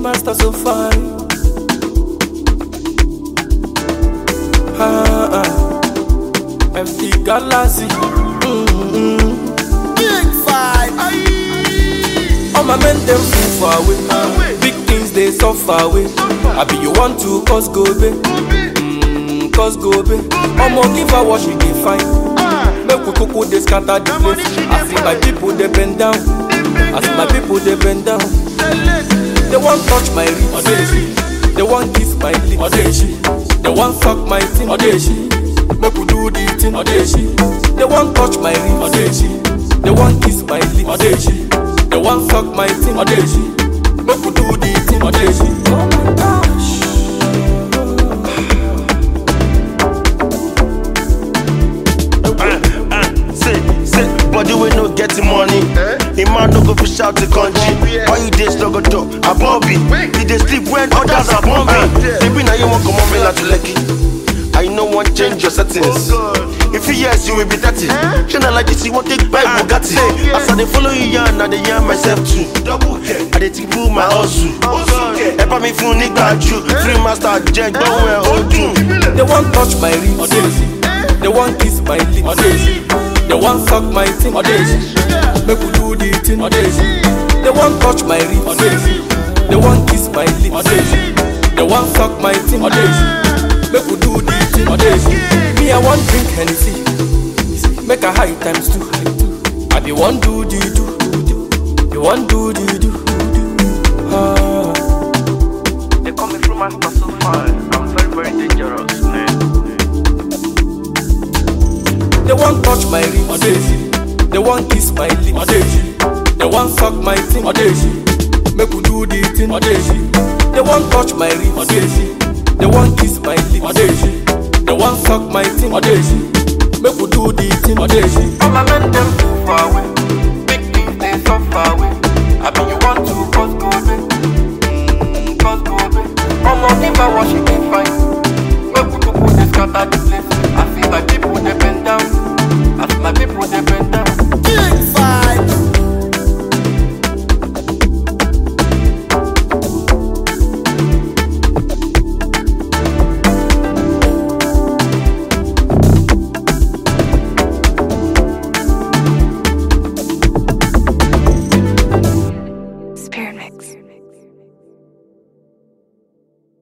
master so fine. MC Galaxy. Big five. All my men them too far away. Big things they so far away. I be you want to cause go be. Cause go be. I'ma give her what she dey find. Make we cook they scatter the place. I see my people they bend down. I see my people they bend down. They want touch my wrist. They want kiss my lips. They want suck my thing. Make we do the thing. They want touch my wrist. They want kiss my lips. They want suck my thing. Make we do the thing. Oh my gosh. Say, body we no getting money. The man no go fish out the country. Why you dey struggle to a Bobby? You dey sleep when others are bombing. Baby now you want come on me like to Lekki. I know one change your settings. If you yes, you will be 30. Shana like this, you won't take back Bugatti. As I dey follow you, and I dey yarn myself too. I dey think my hustle. Ever me fun nigga you. Free master Jack, don't wear old doom. They want touch my wrist. They want kiss my lips. They want suck my thing. Make we do the thing. They want touch my wrist. They want kiss my lips. They want suck my thing. Make we do the thing. Me I want drink Hennessy. Make a high times too. I be one do the do. You want do the do. They call me from master so fine. I'm very, very dangerous, man. They want touch my wrist. They want kiss my lips. They want suck my thing. Make we do the thing. They want touch my wrist. They want kiss my lips. They want suck my thing. Make we do the thing. All my men them too far away. Big things they so far away. I mean you want to cause go be. Cause go be. I'ma give her what she can find. Make we cook this scatter the